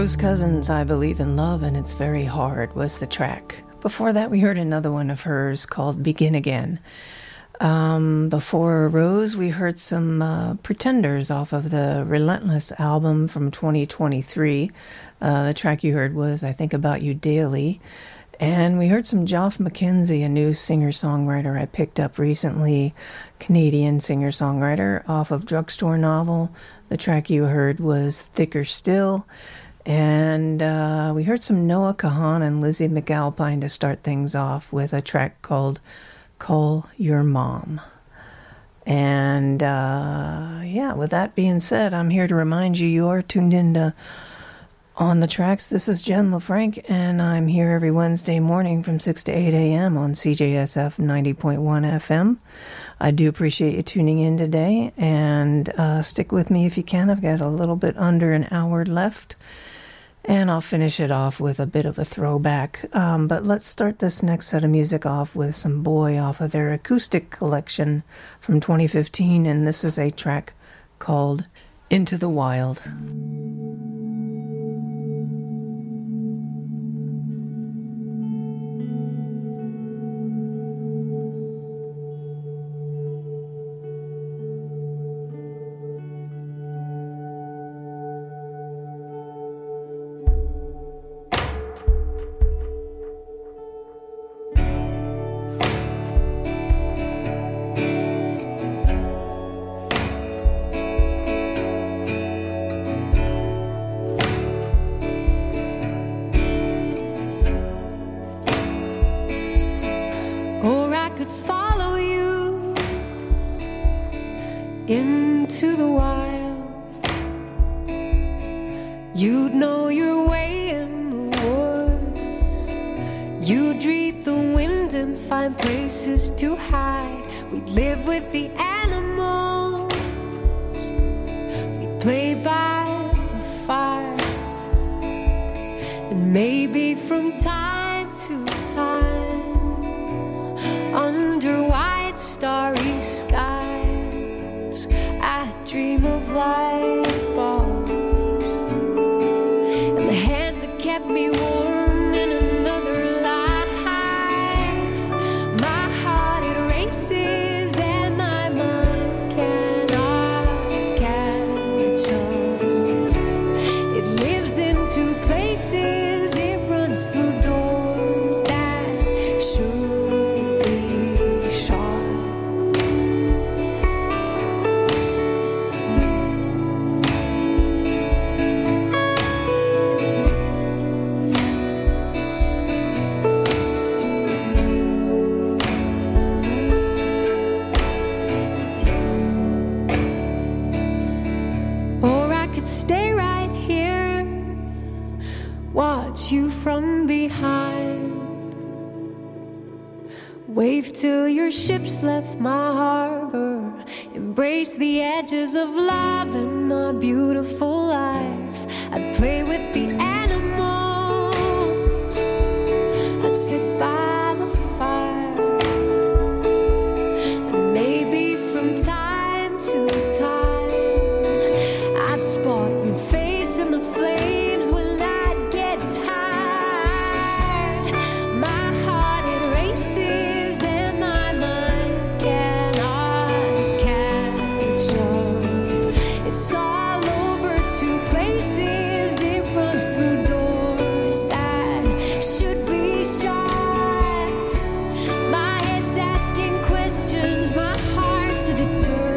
Rose Cousins, I Believe in Love and It's Very Hard was the track. Before that, we heard another one of hers called Begin Again. Before Rose, we heard some Pretenders off of the Relentless album from 2023. The track you heard was I Think About You Daily. And we heard some Geoff McKenzie, a new singer-songwriter I picked up recently, Canadian singer-songwriter, off of Drugstore Novel. The track you heard was Thicker Still. And we heard some Noah Kahan and Lizzie McAlpine to start things off with a track called Call Your Mom. And yeah, with that being said, I'm here to remind you, you are tuned into On the Tracks. This is Jen LaFranc, and I'm here every Wednesday morning from 6 to 8 a.m. on CJSF 90.1 FM. I do appreciate you tuning in today, and stick with me if you can. I've got a little bit under an hour left, and I'll finish it off with a bit of a throwback. But let's start this next set of music off with some Boy off of their acoustic collection from 2015, and this is a track called Into the Wild. Into the wild, you'd know your way in the woods. You'd read the wind and find places to hide. We'd live with the animals. We'd play by the fire, and maybe from time to time, under wide starry skies, I dream of light bulbs and the hands that kept me warm in another life. My heart, it races and my mind cannot catch up. It lives into places, it runs through doors that should be shut. Stay right here, watch you from behind, wave till your ship's left my harbor, embrace the edges of love and my beautiful life. I'd play with the animals, I'd sit by the fire, and maybe from time to time spot your face in the flames when I get tired. My heart, it races and my mind cannot catch up. It's all over to places, it runs through doors that should be shut. My head's asking questions, my heart's determined.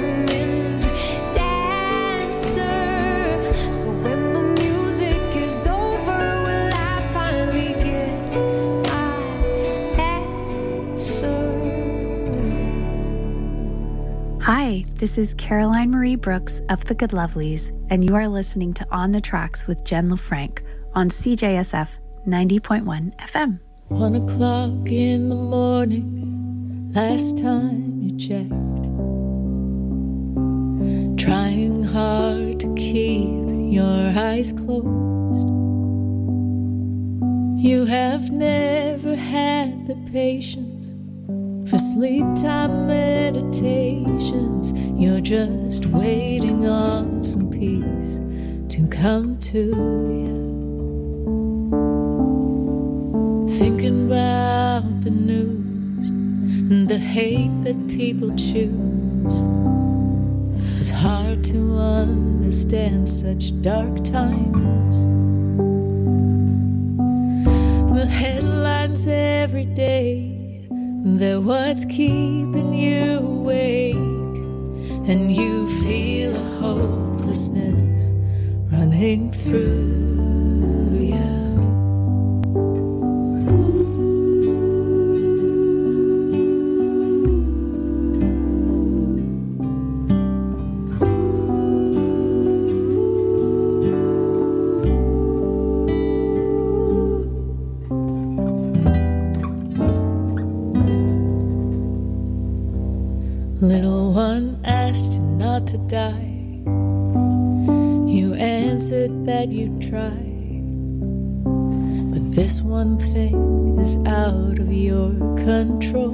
Hi, this is Caroline Marie Brooks of The Good Lovelies, and you are listening to On the Tracks with Jen LaFranc on CJSF 90.1 FM. 1 o'clock in the morning, last time you checked. Trying hard to keep your eyes closed. You have never had the patience for sleep time meditations. You're just waiting on some peace to come to you. Thinking about the news and the hate that people choose. It's hard to understand such dark times. The headlines every day, they're what's keeping you awake. And you feel a hopelessness running through you. Little one asked you not to die. You answered that you'd try. But this one thing is out of your control.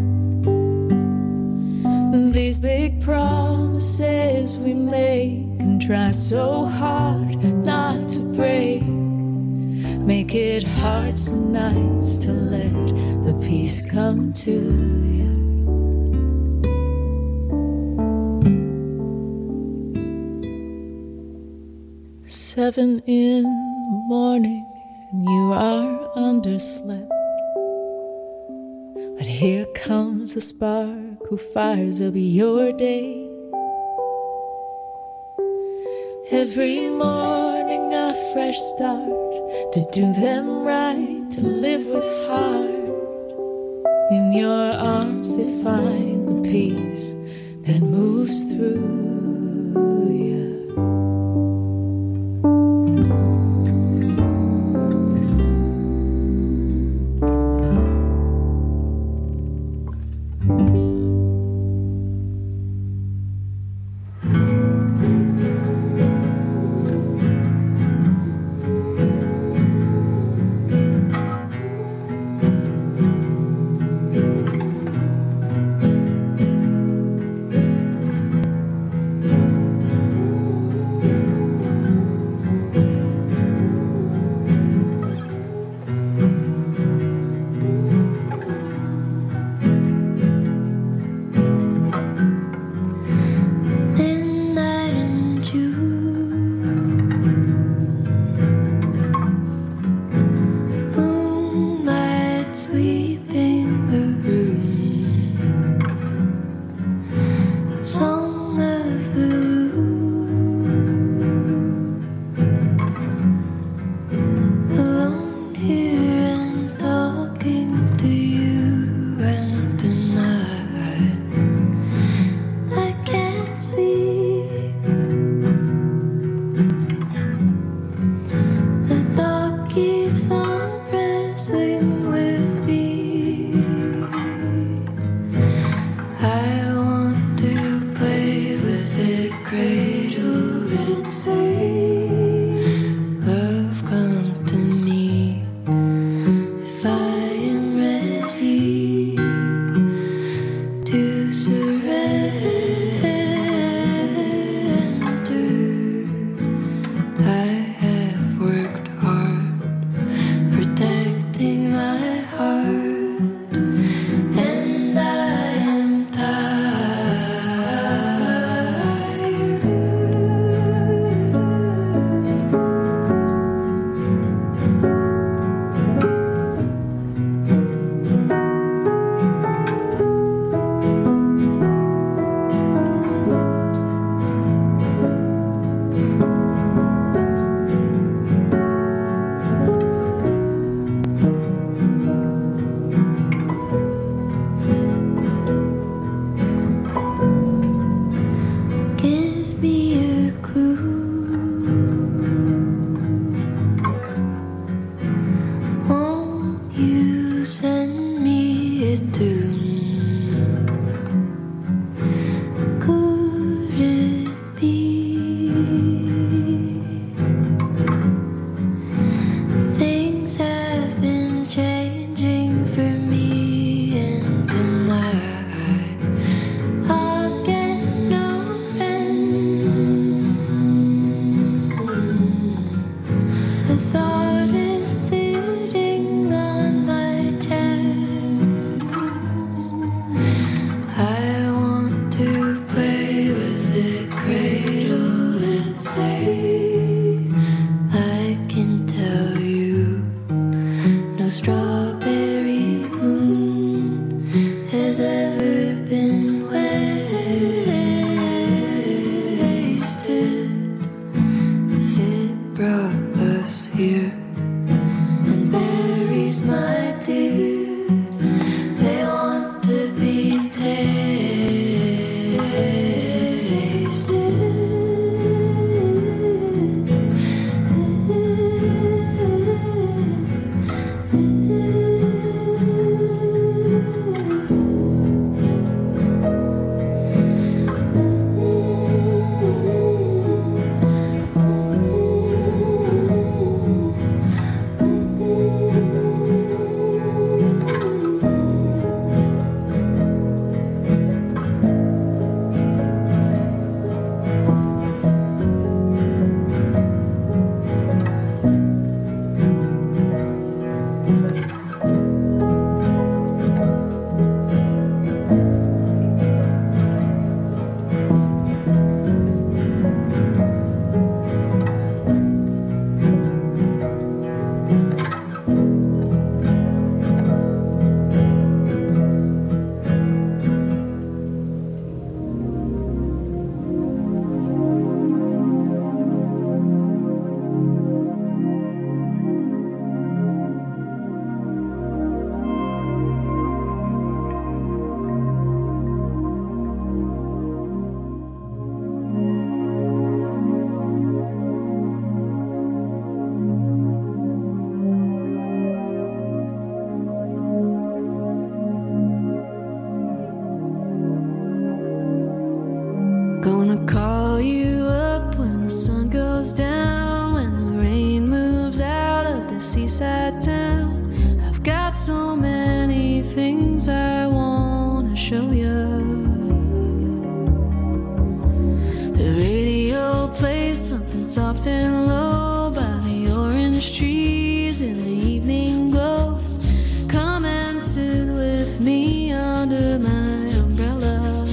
These big promises we make and try so hard not to break, make it hard some nights to let the peace come to you. 7 in the morning and you are underslept. But here comes the spark who fires up your day. Every morning a fresh start, to do them right, to live with heart. In your arms they find the peace that moves through you. I want to play Gonna call you up when the sun goes down, when the rain moves out of the seaside town. I've got so many things I wanna show you. The radio plays something soft and low by the orange trees in the evening glow. Come and sit with me under my umbrella.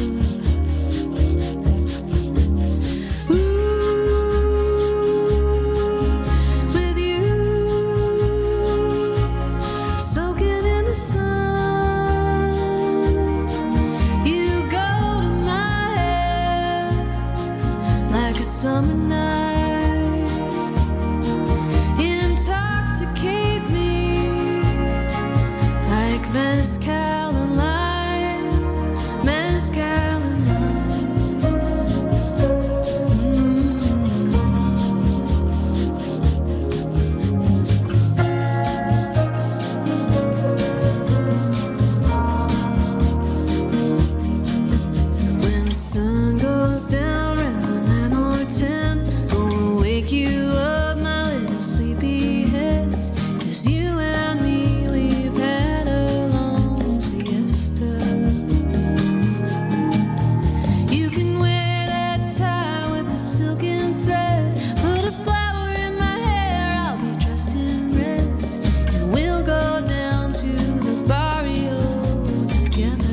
Summer night, intoxicate me like mezcal and lime, mezcal and lime. When the sun goes down you up, my little sleepyhead, 'cause you and me, we've had a long siesta. You can wear that tie with the silken thread, put a flower in my hair, I'll be dressed in red, and we'll go down to the barrio together.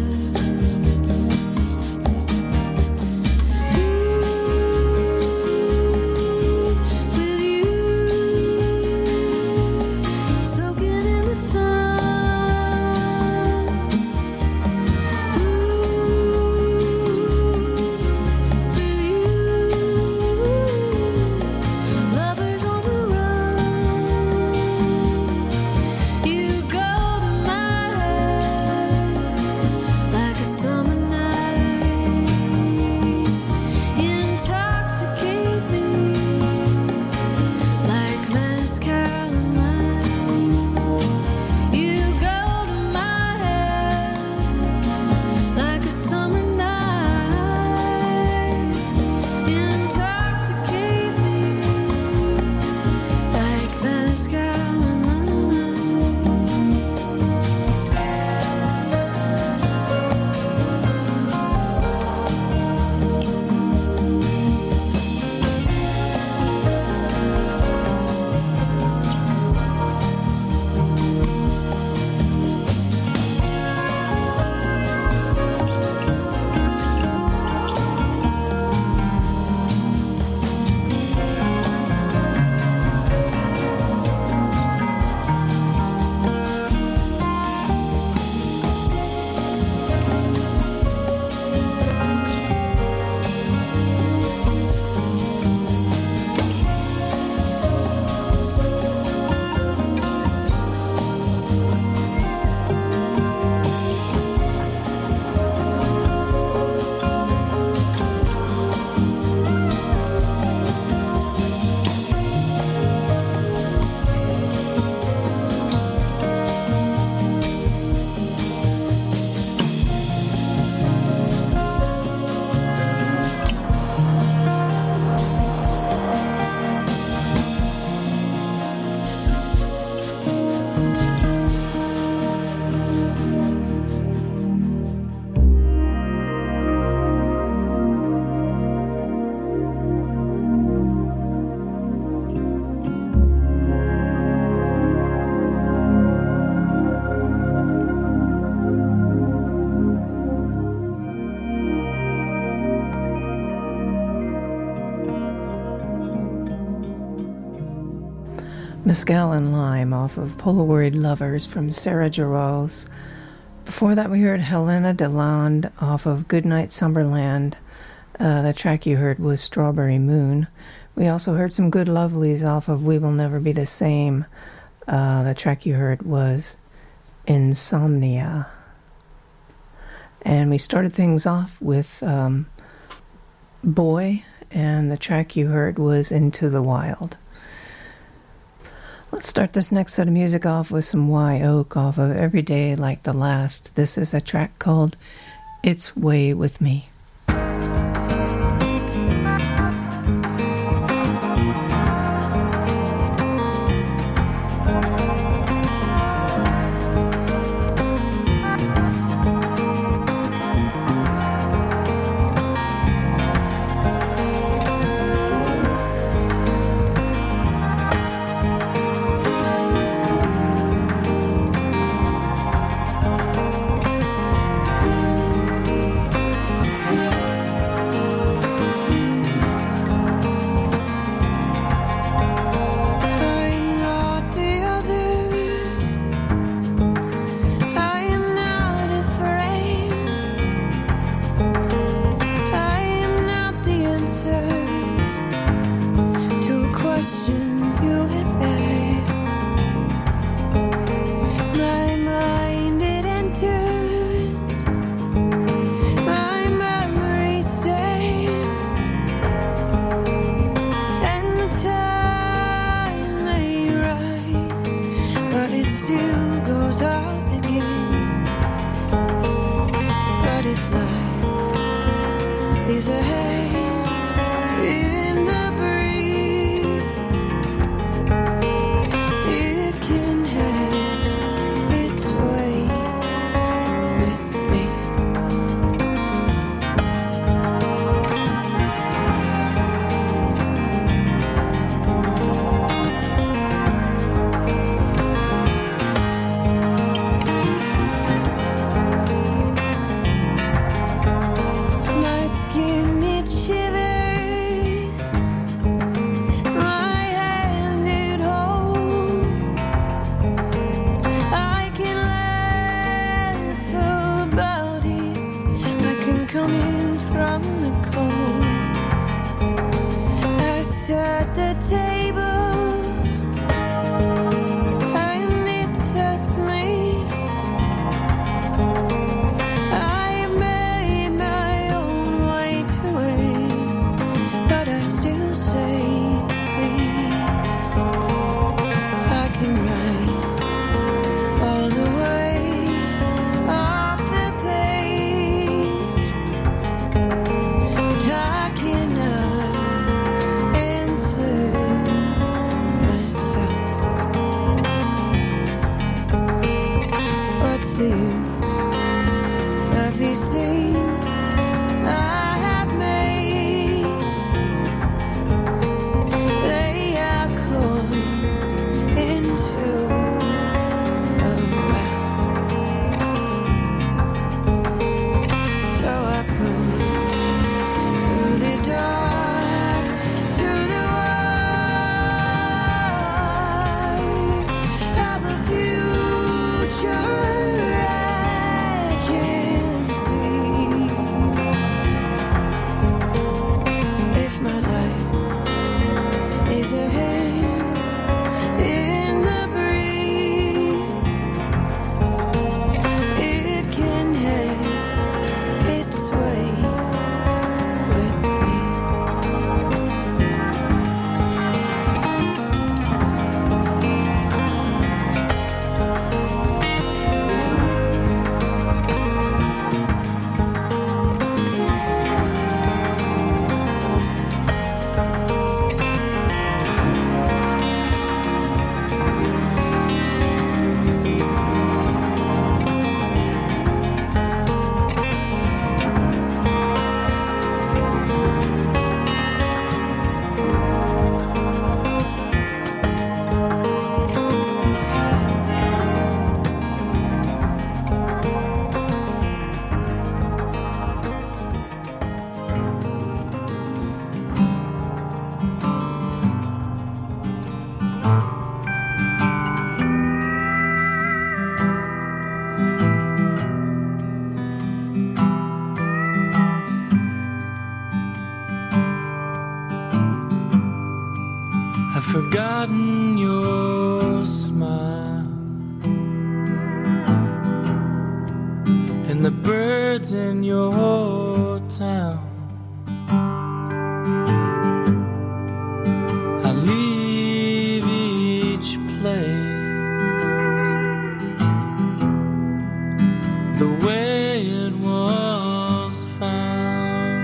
Mezcal and Lime off of Polaroid Lovers from Sarah Giroux. Before that we heard Helena DeLande off of Goodnight Summerland. The track you heard was Strawberry Moon. We also heard some Good Lovelies off of We Will Never Be the Same. The track you heard was Insomnia. And we started things off with Boy, and the track you heard was Into the Wild. Let's start this next set of music off with some Wye Oak off of Every Day Like the Last. This is a track called It's Way With Me. It's is a hand in the breeze. It can have its way with me. My skin, it shivers. My hand, it holds. I can laugh about it. I can come in from the cold. I sat the table and it touched me. I made my own way to it, but I still say please. I can write all the way off the page, but I cannot answer myself. What's the use of these things I have made? They are coins into a well. So I push through the dark to the light. Have a future I can see. If my life is a hand in the breeze, it can have its way with me. I've forgotten your smile and the birds in your town. I leave each place the way it was found.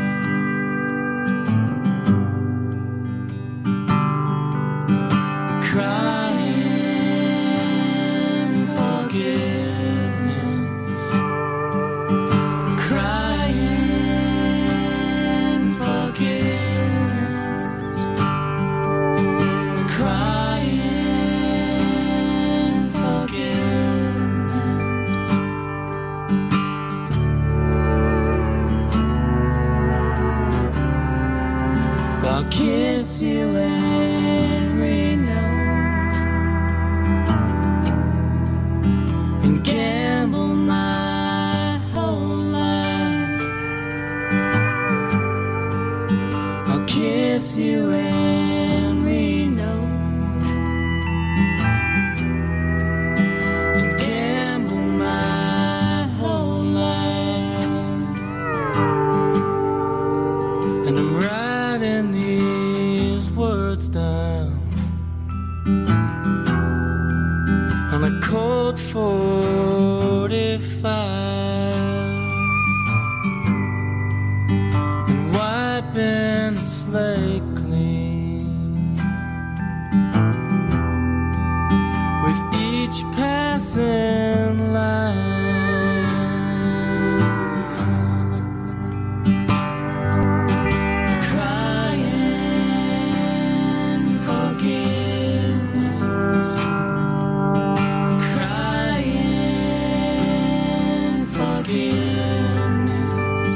Crying forgiveness, crying forgiveness, crying forgiveness. I'll kiss you every note and gamble my whole life. I'll kiss you every note and gamble my whole life. And I'm writing these words down on a cold 45. And slate clean. With each passing line, crying forgiveness, crying forgiveness,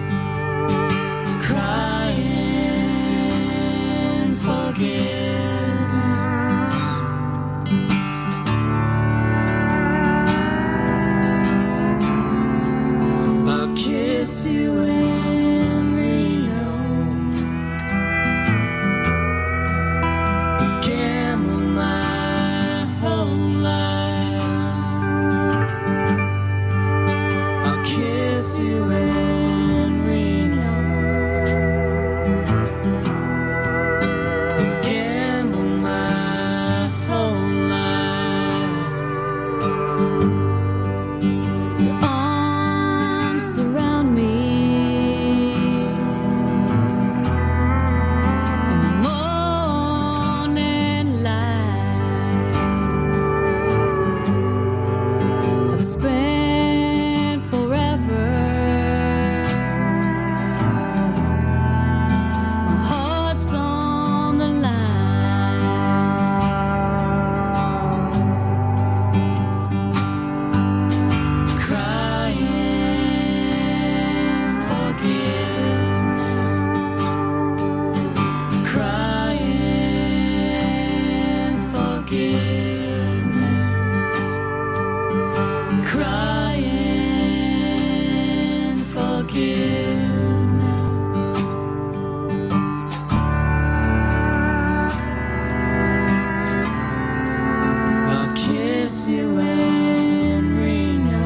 crying forgiveness. I'll kiss you in Reno, gamble my whole life. I'll kiss you in Reno and gamble my whole life. Your arms surround me in the morning light. I've spent forever. My heart's on the line. Crying forgiveness, crying forgiveness, crying forgiveness. I'll kiss you in Reno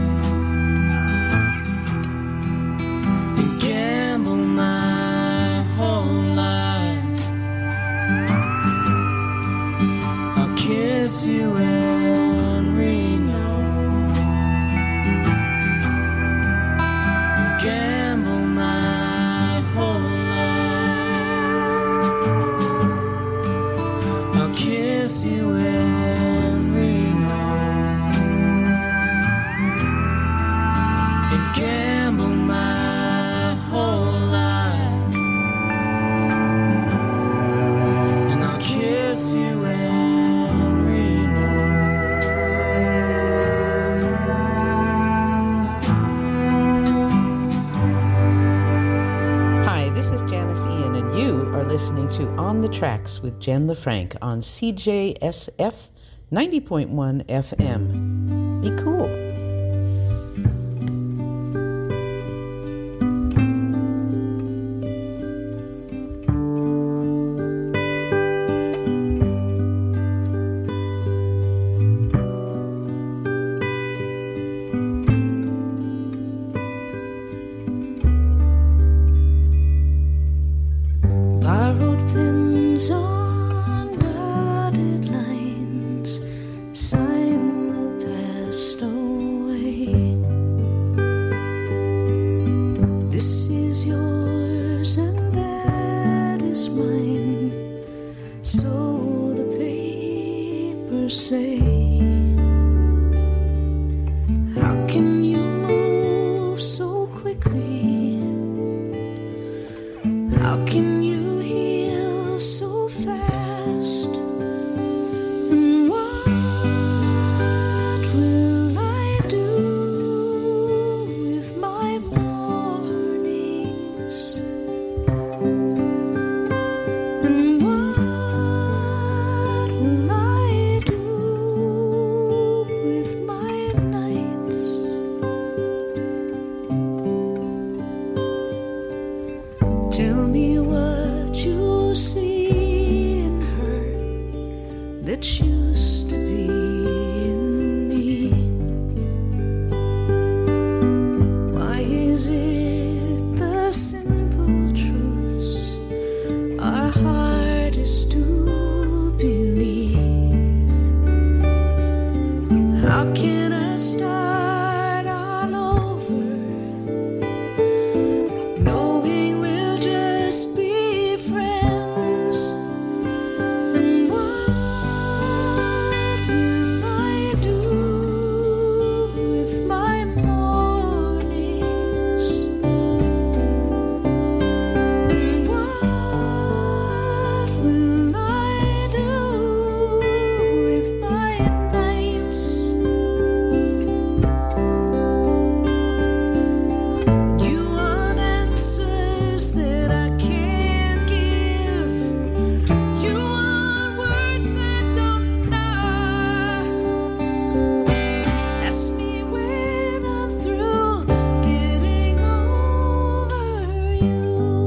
and gamble my whole life. I'll kiss you in Reno and gamble my whole life. I'll kiss you in Reno and gamble my whole life. And I'll kiss you in Reno. Hi, this is Janice Ian, and you are listening to On the Tracks with Jen LaFranc on CJSF 90.1 FM. Be cool. Borrowed pins on dotted lines, sign the past away. This is yours and that is mine, so the papers say. How can you move so quickly? How can you heal so fast? And what will I do with my mornings? And what will I do with my nights? Tell me what you see in her that used to